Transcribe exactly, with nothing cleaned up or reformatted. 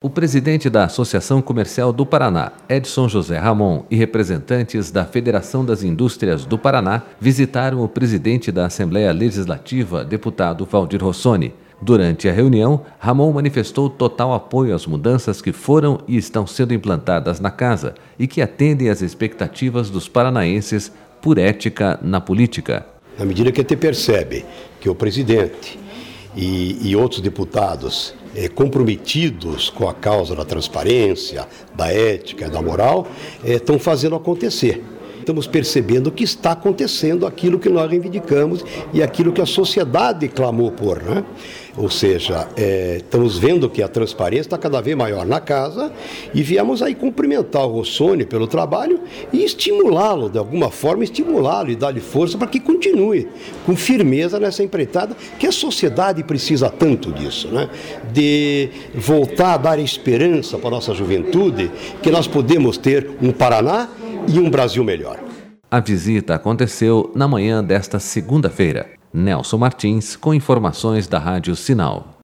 O presidente da Associação Comercial do Paraná, Edson José Ramon, e representantes da Federação das Indústrias do Paraná visitaram o presidente da Assembleia Legislativa, deputado Valdir Rossoni. Durante a reunião, Ramon manifestou total apoio às mudanças que foram e estão sendo implantadas na casa e que atendem às expectativas dos paranaenses por ética na política. Na medida que a gente percebe que o presidente e, e outros deputados eh, comprometidos com a causa da transparência, da ética, da moral, eh, estão fazendo acontecer. Estamos percebendo que está acontecendo aquilo que nós reivindicamos e aquilo que a sociedade clamou por, né? Ou seja, é, estamos vendo que a transparência está cada vez maior na casa e viemos aí cumprimentar o Rossoni pelo trabalho e estimulá-lo, de alguma forma, estimulá-lo e dar-lhe força para que continue com firmeza nessa empreitada, que a sociedade precisa tanto disso, né? De voltar a dar esperança para a nossa juventude, que nós podemos ter um Paraná e um Brasil melhor. A visita aconteceu na manhã desta segunda-feira. Nelson Martins, com informações da Rádio Sinal.